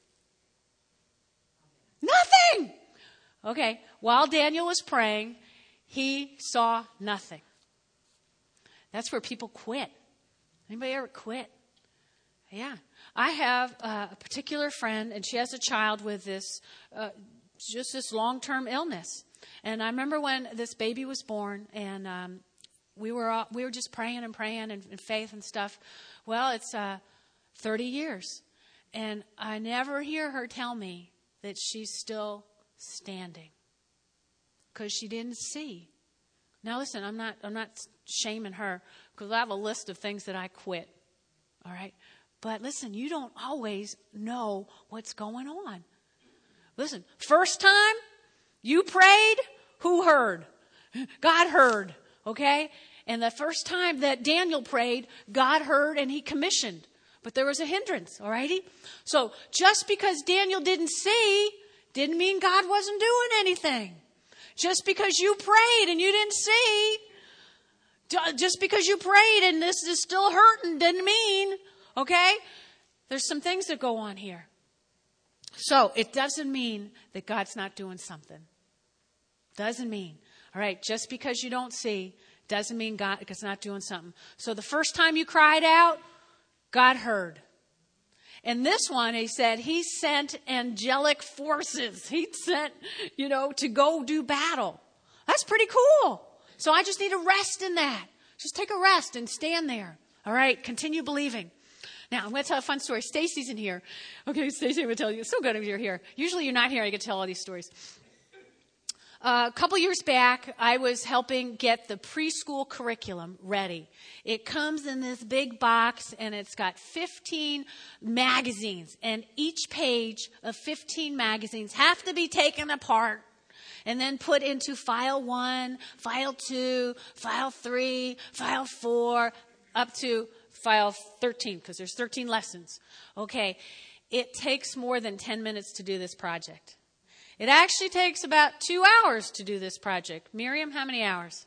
Nothing! Okay, while Daniel was praying, he saw nothing. That's where people quit. Anybody ever quit? Yeah. I have a particular friend, and she has a child with this, just this long-term illness. And I remember when this baby was born, and we were just praying and faith and stuff. Well, it's 30 years, and I never hear her tell me that she's still standing because she didn't see. Now, listen, I'm not shaming her because I have a list of things that I quit. All right. But listen, you don't always know what's going on. Listen, first time you prayed, who heard? God heard, okay? And the first time that Daniel prayed, God heard and he commissioned. But there was a hindrance, all righty? So just because Daniel didn't see, didn't mean God wasn't doing anything. Just because you prayed and you didn't see, just because you prayed and this is still hurting, didn't mean... Okay? There's some things that go on here. So it doesn't mean that God's not doing something. Doesn't mean. All right, just because you don't see doesn't mean God's not doing something. So the first time you cried out, God heard. And this one, he said, he sent angelic forces. He sent, to go do battle. That's pretty cool. So I just need to rest in that. Just take a rest and stand there. All right, continue believing. Now, I'm going to tell a fun story. Stacy's in here. Okay, Stacy, I'm going to tell you. It's so good if you're here. Usually you're not here. I get to tell all these stories. A couple years back, I was helping get the preschool curriculum ready. It comes in this big box, and it's got 15 magazines. And each page of 15 magazines have to be taken apart and then put into file 1, file 2, file 3, file 4, up to file 13, because there's 13 lessons. Okay, it takes more than 10 minutes to do this project. It actually takes about 2 hours to do this project. Miriam, how many hours?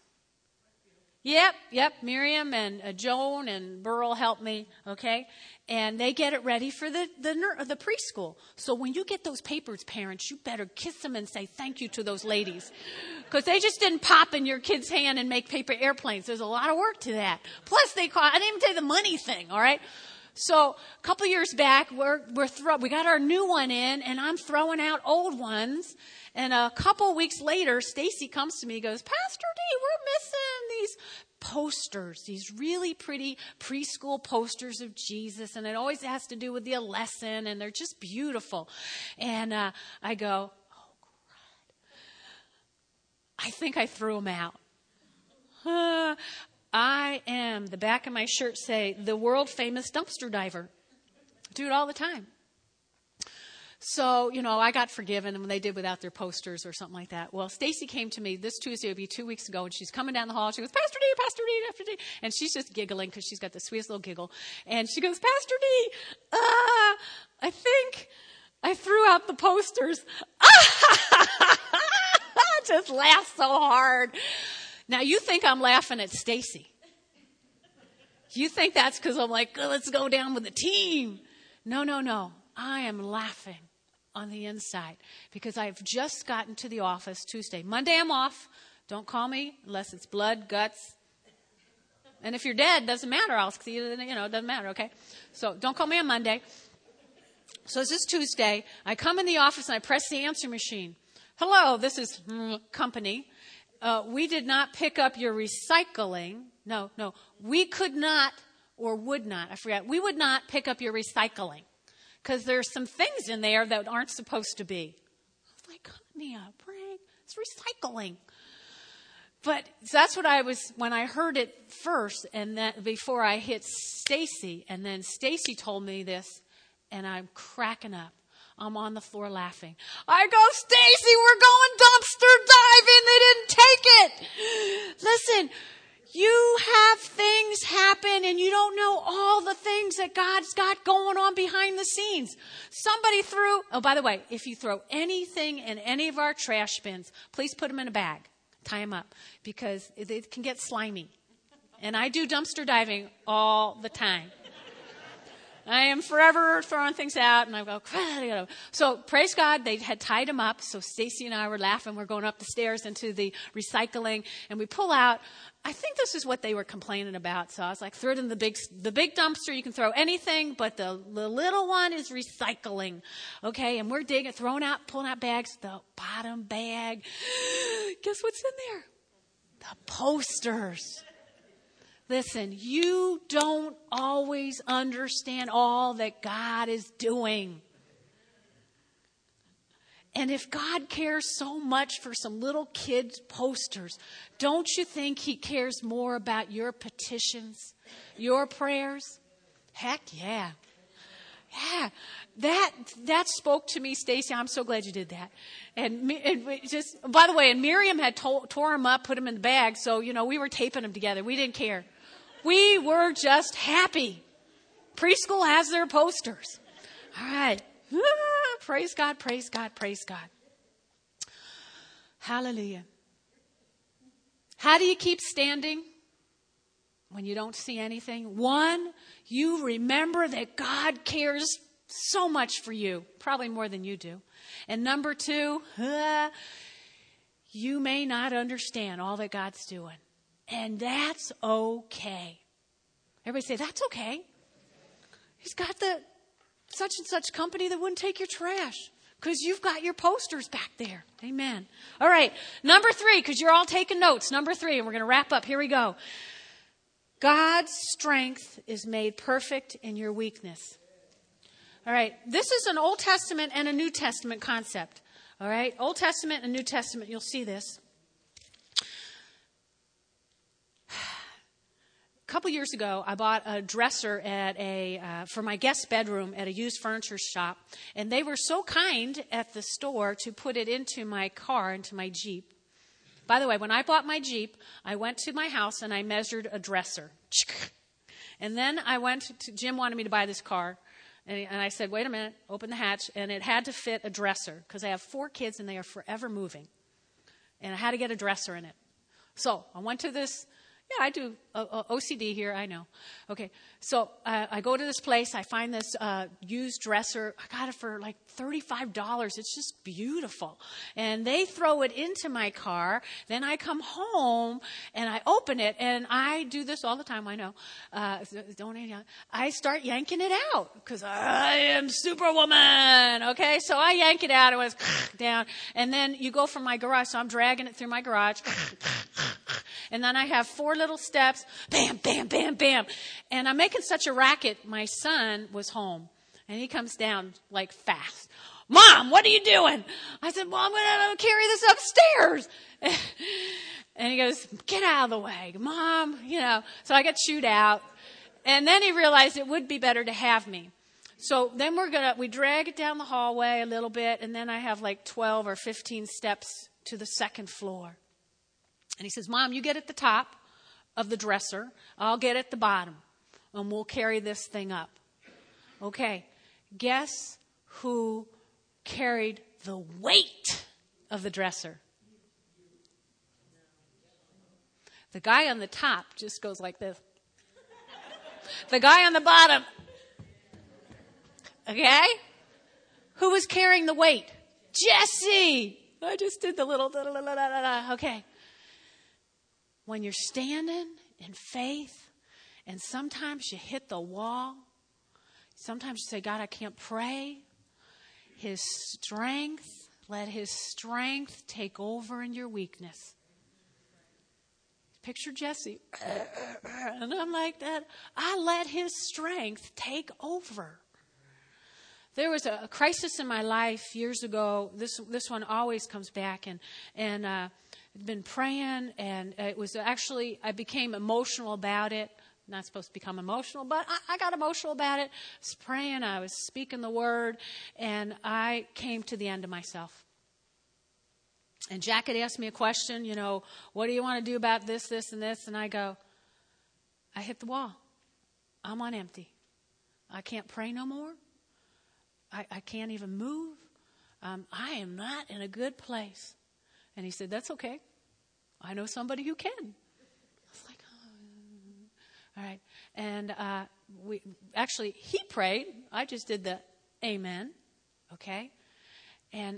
Yep. Miriam and Joan and Burl helped me, okay? And they get it ready for the preschool. So when you get those papers, parents, you better kiss them and say thank you to those ladies. Because they just didn't pop in your kid's hand and make paper airplanes. There's a lot of work to that. Plus, I didn't even tell you the money thing, all right? So a couple years back, we got our new one in, and I'm throwing out old ones. And a couple weeks later, Stacy comes to me and goes, Pastor D, we're missing these posters, these really pretty preschool posters of Jesus. And it always has to do with the lesson, and they're just beautiful. And I go, oh, crud. I think I threw them out. I am, the back of my shirt say, the world famous dumpster diver. Do it all the time. So, I got forgiven when they did without their posters or something like that. Well, Stacy came to me this Tuesday, it would be 2 weeks ago, and she's coming down the hall. She goes, Pastor D, Pastor D, Pastor D. And she's just giggling because she's got the sweetest little giggle. And she goes, Pastor D, I think I threw out the posters. Just laughed so hard. Now, you think I'm laughing at Stacy. You think that's because I'm like, oh, let's go down with the team. No. I am laughing on the inside because I've just gotten to the office Tuesday. Monday I'm off. Don't call me unless it's blood, guts. And if you're dead, doesn't matter. I'll see you, it doesn't matter, okay? So don't call me on Monday. So it's this Tuesday. I come in the office and I press the answer machine. Hello, this is company. We did not pick up your recycling. No. We could not or would not. I forgot. We would not pick up your recycling. because there's some things in there that aren't supposed to be. I was like, honey, it's recycling. But that's what I was, when I heard it first, and then before I hit Stacy, and then Stacy told me this, and I'm cracking up. I'm on the floor laughing. I go, Stacy, we're going dumpster diving. They didn't take it. Listen, you have things happen and you don't know all the things that God's got going on behind the scenes. Somebody by the way, if you throw anything in any of our trash bins, please put them in a bag. Tie them up because it can get slimy. And I do dumpster diving all the time. I am forever throwing things out, and I go, so praise God, they had tied them up. So Stacy and I were laughing. We're going up the stairs into the recycling, and we pull out. I think this is what they were complaining about. So I was like, throw it in the big dumpster. You can throw anything, but the little one is recycling. Okay, and we're digging, pulling out bags. The bottom bag, guess what's in there? The posters. Listen, you don't always understand all that God is doing. And if God cares so much for some little kids' posters, don't you think he cares more about your petitions, your prayers? Heck yeah. Yeah. That spoke to me, Stacy. I'm so glad you did that. And just, by the way, and Miriam had tore them up, put them in the bag. So, we were taping them together. We didn't care. We were just happy. Preschool has their posters. All right. Praise God, praise God, praise God. Hallelujah. How do you keep standing when you don't see anything? One, you remember that God cares so much for you, probably more than you do. And number two, you may not understand all that God's doing. And that's okay. Everybody say, that's okay. He's got the such and such company that wouldn't take your trash because you've got your posters back there. Amen. All right. Number 3, because you're all taking notes. Number 3, and we're going to wrap up. Here we go. God's strength is made perfect in your weakness. All right. This is an Old Testament and a New Testament concept. All right. Old Testament and New Testament. You'll see this. A couple years ago, I bought a dresser for my guest bedroom at a used furniture shop. And they were so kind at the store to put it into my car, into my Jeep. By the way, when I bought my Jeep, I went to my house and I measured a dresser. And then Jim wanted me to buy this car. And I said, wait a minute, open the hatch. And it had to fit a dresser because I have 4 kids and they are forever moving. And I had to get a dresser in it. So I went to this. Yeah, I do OCD here, I know. Okay, so I go to this place. I find this used dresser. I got it for like $35. It's just beautiful. And they throw it into my car. Then I come home and I open it. And I do this all the time, I know. I start yanking it out because I am Superwoman. Okay, so I yank it out. It was down. And then you go from my garage. So I'm dragging it through my garage. And then I have 4 little steps, bam, bam, bam, bam. And I'm making such a racket. My son was home, and he comes down like fast. Mom, what are you doing? I said, well, I'm going to carry this upstairs. And he goes, get out of the way, Mom. So I got chewed out. And then he realized it would be better to have me. So then we drag it down the hallway a little bit, and then I have like 12 or 15 steps to the second floor. And he says, Mom, you get at the top of the dresser. I'll get at the bottom. And we'll carry this thing up. Okay. Guess who carried the weight of the dresser? The guy on the top just goes like this. The guy on the bottom. Okay? Who was carrying the weight? Jesse. I just did the little okay. When you're standing in faith and sometimes you hit the wall, sometimes you say, God, I can't pray. Let his strength take over in your weakness. Picture Jesse. And I'm like that. I let his strength take over. There was a crisis in my life years ago. This one always comes back, and I'd been praying, and it was actually, I became emotional about it. Not supposed to become emotional, but I got emotional about it. I was praying, I was speaking the word, and I came to the end of myself. And Jack had asked me a question, what do you want to do about this, this, and this? And I go, I hit the wall. I'm on empty. I can't pray no more. I can't even move. I am not in a good place. And he said, that's okay. I know somebody who can. I was like, oh. All right. And he prayed. I just did the amen. Okay. And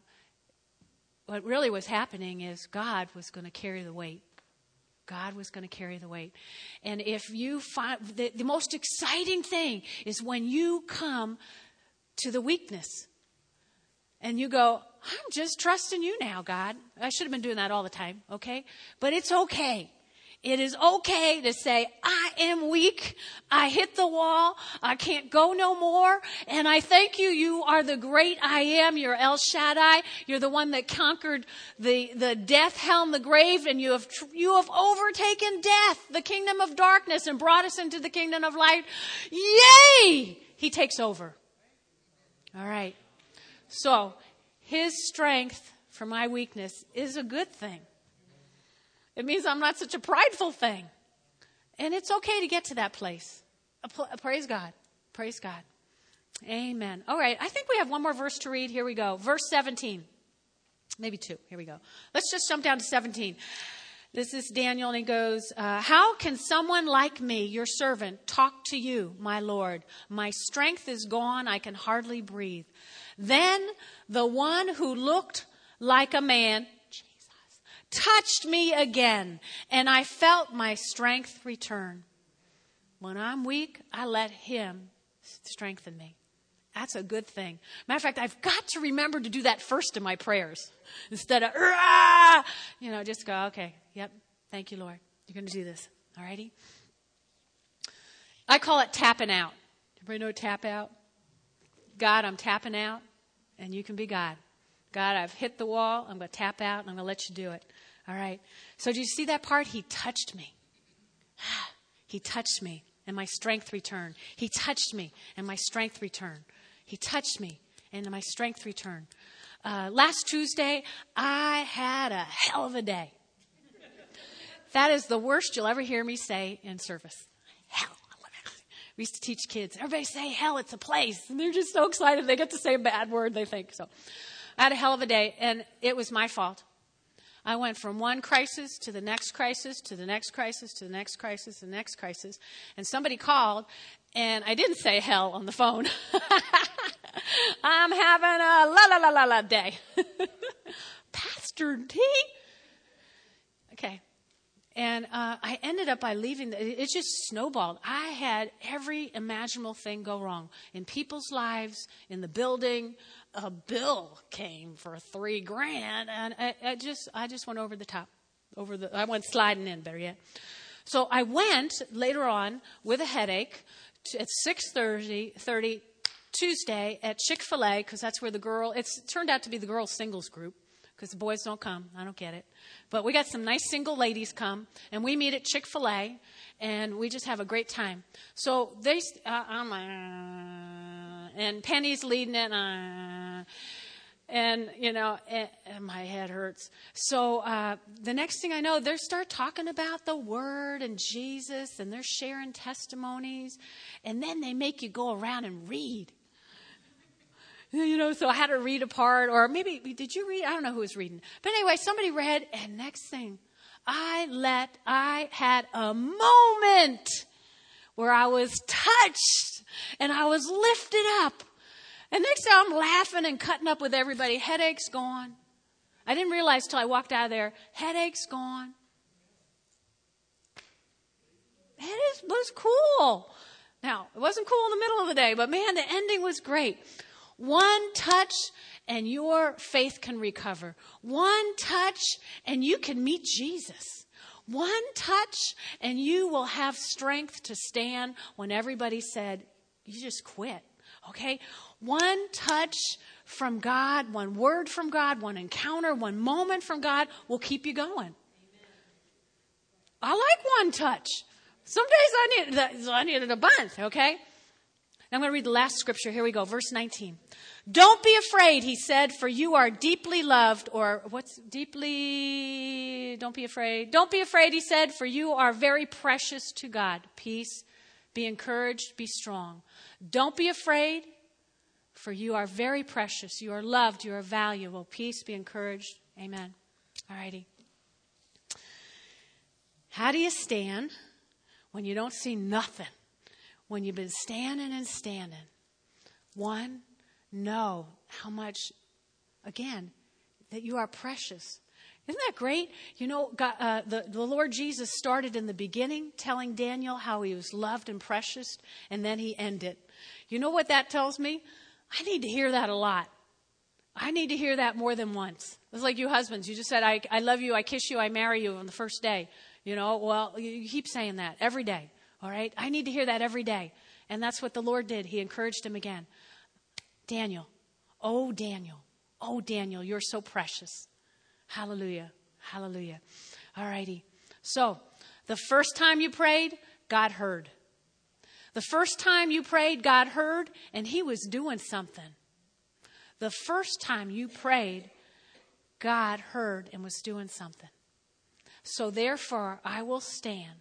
what really was happening is God was going to carry the weight. God was going to carry the weight. And if you find the most exciting thing is when you come to the weakness and you go, I'm just trusting you now, God. I should have been doing that all the time, okay? But it's okay. It is okay to say, I am weak. I hit the wall. I can't go no more. And I thank you. You are the great I am. You're El Shaddai. You're the one that conquered the death, hell, and the grave. And you have overtaken death, the kingdom of darkness, and brought us into the kingdom of light. Yay! He takes over. All right. So his strength for my weakness is a good thing. It means I'm not such a prideful thing. And it's okay to get to that place. Praise God. Praise God. Amen. All right. I think we have one more verse to read. Here we go. Verse 17. Maybe 2. Here we go. Let's just jump down to 17. This is Daniel, and he goes, how can someone like me, your servant, talk to you, my Lord? My strength is gone. I can hardly breathe. Then the one who looked like a man, Jesus, touched me again, and I felt my strength return. When I'm weak, I let him strengthen me. That's a good thing. Matter of fact, I've got to remember to do that first in my prayers. Instead of, just go, okay, yep, thank you, Lord. You're going to do this. All righty? I call it tapping out. Everybody know tap out? God, I'm tapping out, and you can be God. God, I've hit the wall. I'm going to tap out, and I'm going to let you do it. All right? So do you see that part? He touched me. He touched me, and my strength returned. He touched me, and my strength returned. He touched me, and my strength returned. Last Tuesday, I had a hell of a day. That is the worst you'll ever hear me say in service. Hell. We used to teach kids, everybody say hell, it's a place. And they're just so excited they get to say a bad word, they think. So I had a hell of a day, and it was my fault. I went from one crisis to the next crisis, to the next crisis, to the next crisis, to the next crisis. And somebody called, and I didn't say hell on the phone. I'm having a la day. Pastor D? Okay. And I ended up by leaving. It just snowballed. I had every imaginable thing go wrong in people's lives, in the building. A bill came for $3,000, and I just went over the top. I went sliding in, better yet. So I went later on with a headache at 6:30 Tuesday at Chick-fil-A, because that's where it turned out to be the girls' singles group. Because the boys don't come. I don't get it. But we got some nice single ladies come, and we meet at Chick-fil-A, and we just have a great time. So I'm like, and Penny's leading it, and my head hurts. So the next thing I know, they start talking about the Word and Jesus, and they're sharing testimonies, and then they make you go around and read. So I had to read a part, or maybe, did you read? I don't know who was reading. But anyway, somebody read, and next thing, I had a moment where I was touched, and I was lifted up. And next thing I'm laughing and cutting up with everybody. Headache's gone. I didn't realize till I walked out of there, headache's gone. It was cool. Now, it wasn't cool in the middle of the day, but man, the ending was great. One touch and your faith can recover. One touch and you can meet Jesus. One touch and you will have strength to stand when everybody said, you just quit. Okay? One touch from God, one word from God, one encounter, one moment from God will keep you going. I like one touch. Some days I needed a bunch, okay? I'm going to read the last scripture. Here we go, verse 19. Don't be afraid, he said, for you are deeply loved. Or what's deeply? Don't be afraid. Don't be afraid, he said, for you are very precious to God. Peace, be encouraged, be strong. Don't be afraid, for you are very precious. You are loved. You are valuable. Peace, be encouraged. Amen. All righty. How do you stand when you don't see nothing? When you've been standing and standing? One, know how much, again, that you are precious. Isn't that great? You know, God, the Lord Jesus started in the beginning telling Daniel how he was loved and precious, and then he ended. You know what that tells me? I need to hear that a lot. I need to hear that more than once. It's like you husbands. You just said, I love you, I kiss you, I marry you on the first day. You know, well, you keep saying that every day. All right? I need to hear that every day. And that's what the Lord did. He encouraged him again. Daniel, oh, Daniel, you're so precious. Hallelujah. Hallelujah. All righty. So, the first time you prayed, God heard. The first time you prayed, God heard, and he was doing something. The first time you prayed, God heard and was doing something. So therefore, I will stand.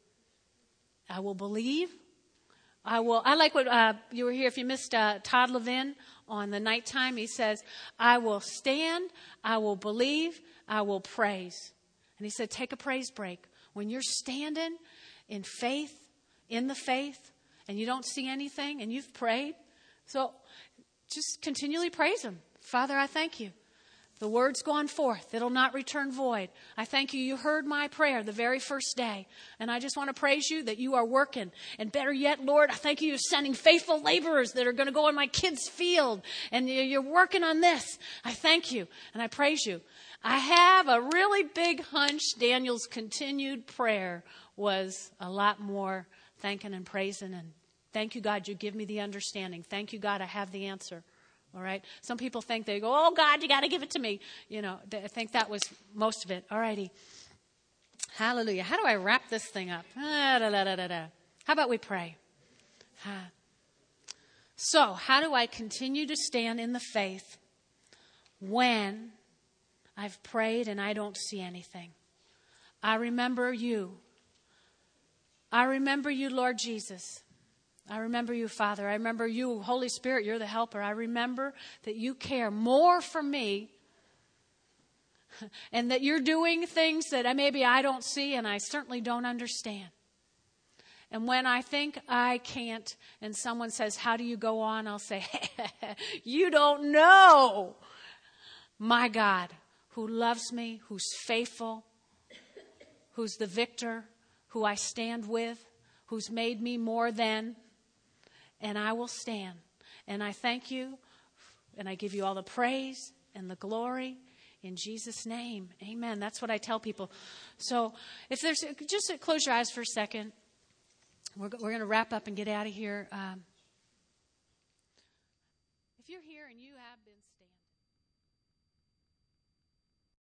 I will believe. I like what you were here. If you missed Todd Levin on the nighttime, he says, I will stand, I will believe, I will praise. And he said, take a praise break. When you're standing in faith, in the faith, and you don't see anything, and you've prayed, so just continually praise him. Father, I thank you. The word's gone forth. It'll not return void. I thank you. You heard my prayer the very first day. And I just want to praise you that you are working. And better yet, Lord, I thank you. You're sending faithful laborers that are going to go in my kids' field. And you're working on this. I thank you. And I praise you. I have a really big hunch Daniel's continued prayer was a lot more thanking and praising. And thank you, God, you give me the understanding. Thank you, God, I have the answer. All right. Some people think they go, oh, God, you got to give it to me. You know, I think that was most of it. All righty. Hallelujah. How do I wrap this thing up? How about we pray? So, how do I continue to stand in the faith when I've prayed and I don't see anything? I remember you. I remember you, Lord Jesus. I remember you, Father. I remember you, Holy Spirit, you're the helper. I remember that you care more for me and that you're doing things that maybe I don't see and I certainly don't understand. And when I think I can't and someone says, how do you go on? I'll say, you don't know. My God, who loves me, who's faithful, who's the victor, who I stand with, who's made me more than. And I will stand. And I thank you. And I give you all the praise and the glory in Jesus' name. Amen. That's what I tell people. So if there's, just close your eyes for a second. We're going to wrap up and get out of here. If you're here and you have